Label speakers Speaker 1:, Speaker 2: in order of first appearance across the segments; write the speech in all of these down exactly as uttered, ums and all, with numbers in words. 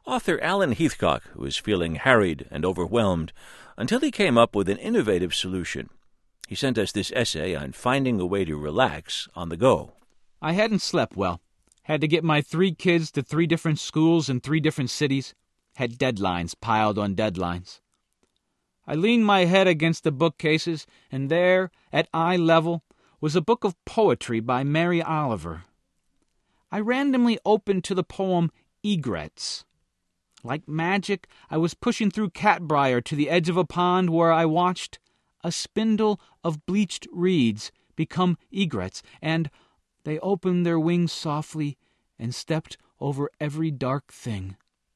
Speaker 1: author Alan Heathcock was feeling harried and overwhelmed until he came up with an innovative solution. He sent us this essay on finding a way to relax on the go.
Speaker 2: I hadn't slept well. Had to get my three kids to three different schools in three different cities. Had deadlines piled on deadlines. I leaned my head against the bookcases, and there, at eye level, was a book of poetry by Mary Oliver. I randomly opened to the poem Egrets. Like magic, I was pushing through catbrier to the edge of a pond where I watched a spindle of bleached reeds become egrets, and they opened their wings softly and stepped over every dark thing.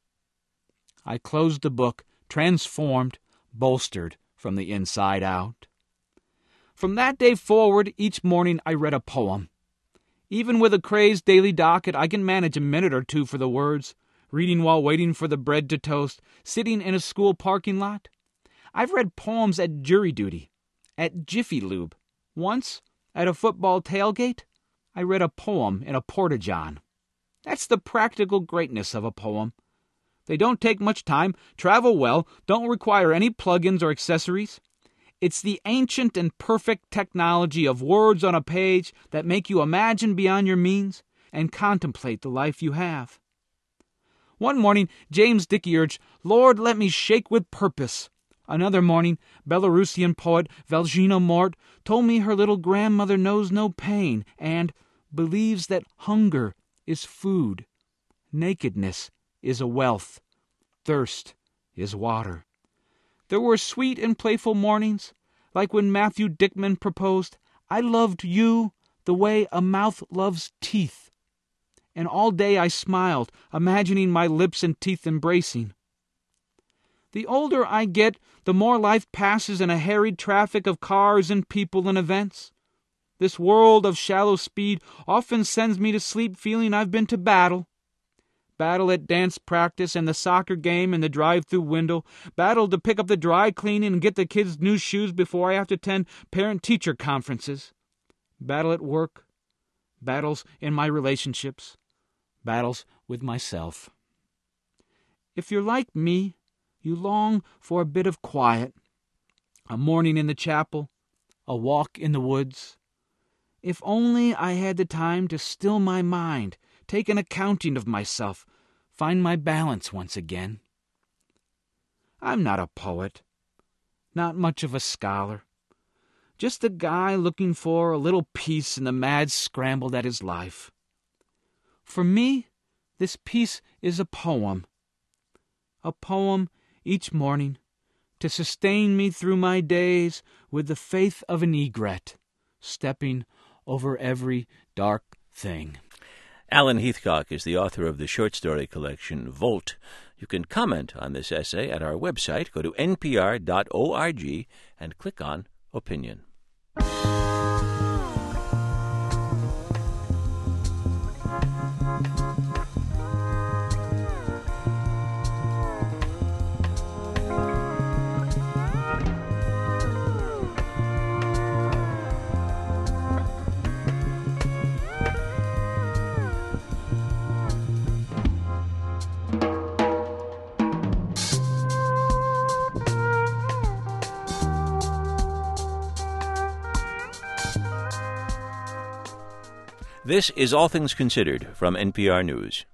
Speaker 2: I closed the book, transformed, bolstered from the inside out. From that day forward, each morning I read a poem. Even with a crazed daily docket, I can manage a minute or two for the words, reading while waiting for the bread to toast, sitting in a school parking lot. I've read poems at jury duty, at Jiffy Lube. Once, at a football tailgate, I read a poem in a porta-john. That's the practical greatness of a poem. They don't take much time, travel well, don't require any plugins or accessories. It's the ancient and perfect technology of words on a page that make you imagine beyond your means and contemplate the life you have. One morning, James Dickey urged, "Lord, let me shake with purpose." Another morning, Belarusian poet Velzhina Mort told me her little grandmother knows no pain and believes that hunger is food, nakedness is a wealth, thirst is water. There were sweet and playful mornings, like when Matthew Dickman proposed, "I loved you the way a mouth loves teeth." And all day I smiled, imagining my lips and teeth embracing. The older I get, the more life passes in a harried traffic of cars and people and events. This world of shallow speed often sends me to sleep feeling I've been to battle. Battle at dance practice and the soccer game and the drive-through window. Battle to pick up the dry cleaning and get the kids new shoes before I have to attend parent-teacher conferences. Battle at work. Battles in my relationships. Battles with myself. If you're like me, you long for a bit of quiet. A morning in the chapel. A walk in the woods. If only I had the time to still my mind, take an accounting of myself, find my balance once again. I'm not a poet, not much of a scholar, just a guy looking for a little peace in the mad scramble that is life. For me, this peace is a poem, a poem each morning to sustain me through my days with the faith of an egret, stepping over every dark thing.
Speaker 1: Alan Heathcock is the author of the short story collection Volt. You can comment on this essay at our website. Go to n p r dot org and click on Opinion. This is All Things Considered from N P R News.